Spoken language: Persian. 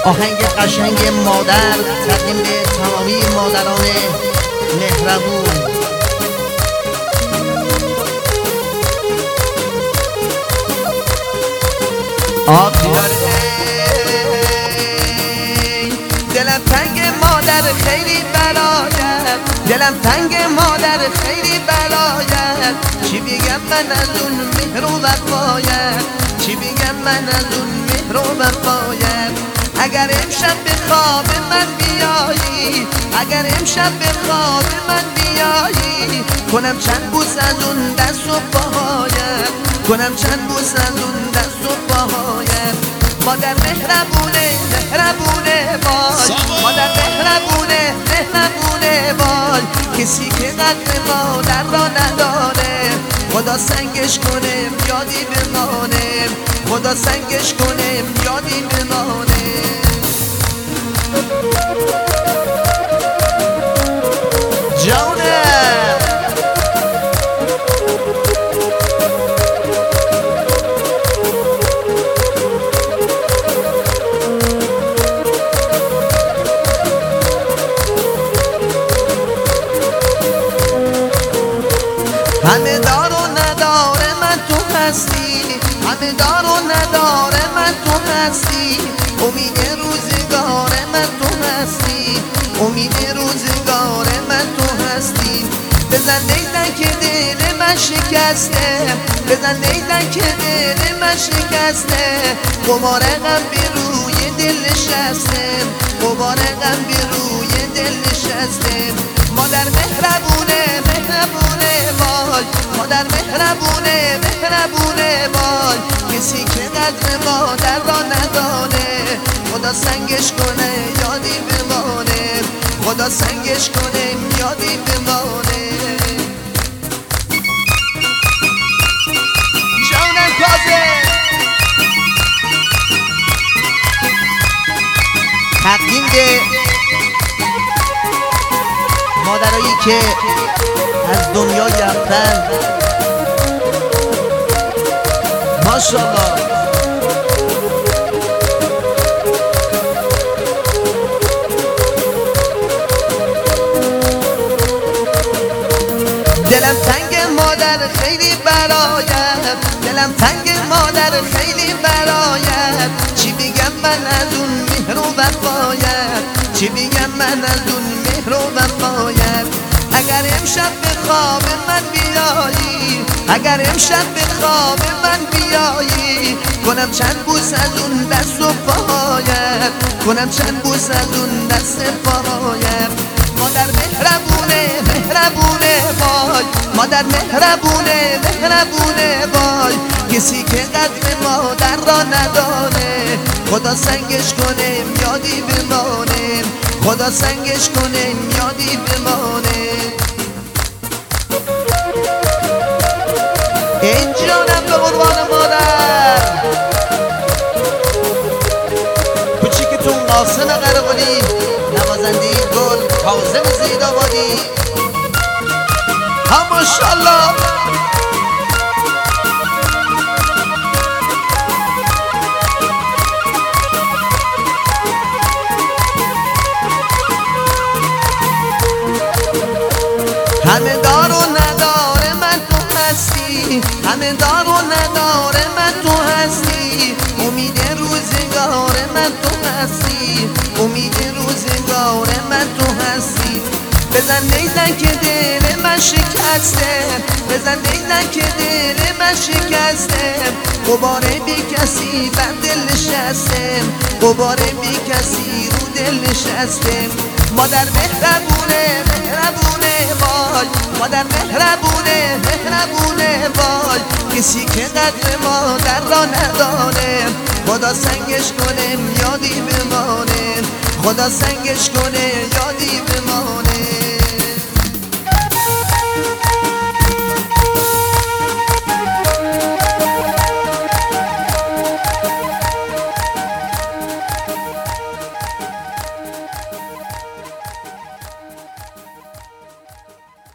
آهنگ قشنگ مادر تقدیم به تمامی مادران مهربون. دلم تنگ مادر خیلی براید، دلم تنگ مادر خیلی براید. چی بگم من از اون مهر و وفایت، چی بگم من از اون مهر و وفایت. اگر امشب به خواب من بیایی، اگر امشب به خواب من بیایی، کنم چند بوس از اون دست و پاهایت، کنم چند بوس از اون دست و پاهایت. مادر مهربونه مهربونه وای، مادر مهربونه مهربونه وای. کسی که قدر مادر را نداره، خدا سنگش کنه یادی بمانه، خدا سنگش کنه یادی بمانه. جانه همه دار و نداره من تو هستی، همه دار و نداره من تو هستی. امید روزگار من تو هستی، امید روزگار من تو هستی. بزن نیزن که دل من شکسته، بزن نیزن که دل من شکسته. غبار غم بی روی دل نشسته، غبار غم بی روی دل نشسته. مادر مهربونه مهربونه وای، مادر مهربونه مهربونه وای. کسی که قدر مادر را ندانه، خدا سنگش کنه یادی بمانه، خدا سنگش کنه یادی بمانه. جانم کازه تقدیم به مادرایی که از دنیا رفتن. ماشاءالله. دلم تنگ مادر خیلی براید، دلم تنگ مادر خیلی براید. چی بگم من از اون مهر و وفایت، چی بگم من از اون مهر و وفایت. اگر امشب به خواب من بیایی، اگر امشب به خواب من بیایی، کنم چند بوس از اون دست و پاهایت، کنم چند بوس از اون دست پاهایت. مادر مهربونه مهربونه وای، مادر مهربونه مهربونه وای. کسی که قدر مادر را ندانه، خدا سنگش کنه یادی بمانه، خدا سنگش کنه یادی بمانه. این جانم به قربان مادر. کوچیکتون قاسم قرقلی، نوازنده گل کاظم زیدآبادی. ها ماشاءالله. همه دار و نداره من تو هستی، همه دار و نداره من تو هستی. امید روزگار من تو هستی، امید روزگار من تو هستی. بزن نیزن که دل من شکسته، بزن نیزن که دل من شکسته. غبار بی کسی بر دل نشسته، غبار بی کسی رو دل نشسته. مادر مهربونه مهربونه وای، مادر مهربونه مهربونه وای. کسی که قدر مادر را ندانه، خدا سنگش کنه یادی بمانه، خدا سنگش کنه یادی بمانه.